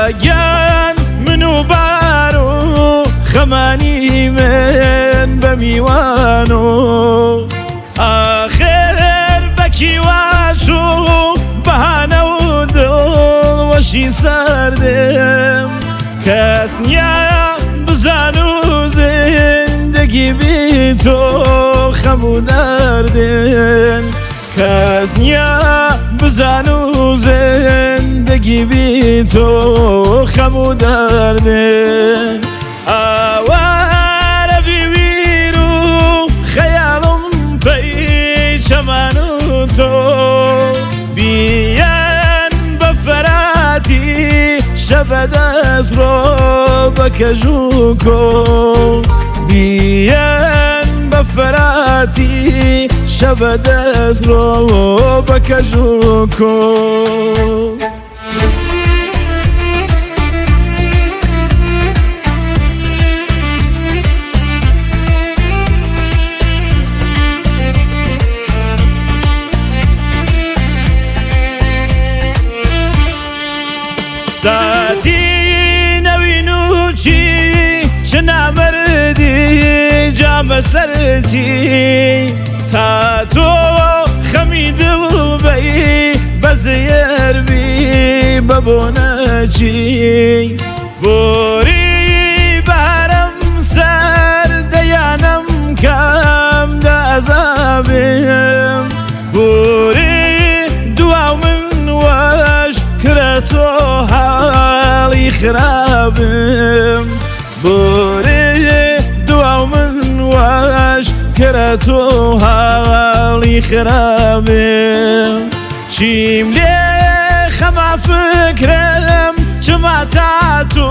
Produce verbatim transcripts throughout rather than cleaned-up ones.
گیان من و بار و خەمانی من بە میوان و ئاخر بەکیواچ و بەهانە و دڵوەشی سەردم کەس نییە بزان و زندگی بی تۆ خەم و دەردن کەس نییە بزان و زندگی بی تۆ خەم و دەردن ئاوارە بیویر و خەیاڵم پەی چەمان و تۆ بیان بە فەراتی شەبە دەستڕۆ بە کەژ و کۆ بیان بە فەراتی شەبە دەستڕۆ بە کەژ و کۆ ساتی نەوین و چی چ نامەردی جامە سەرچی تا تۆ خەمی دڵ بەی بە زێربی بە بۆ نەچی بۆری بارم سەر دەیانم کەم دەعەزابم بۆری دواو من وەش کرە تۆ حاڵی خرابم بۆری دواو من وەش کرە تۆ حاڵی خرابم چیم لێ خەما فکرم چما تا تۆ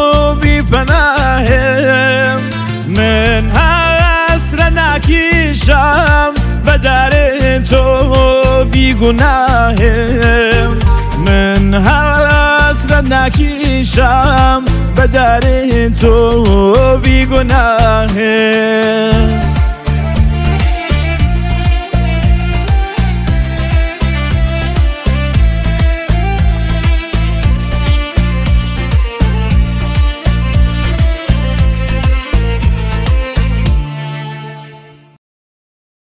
بیپەناهێم من هەسرە ناکیشم بەدارێ تۆ بیگوناهێم من هەسرە ناکیشم بەدارێ تۆ بیگوناهێم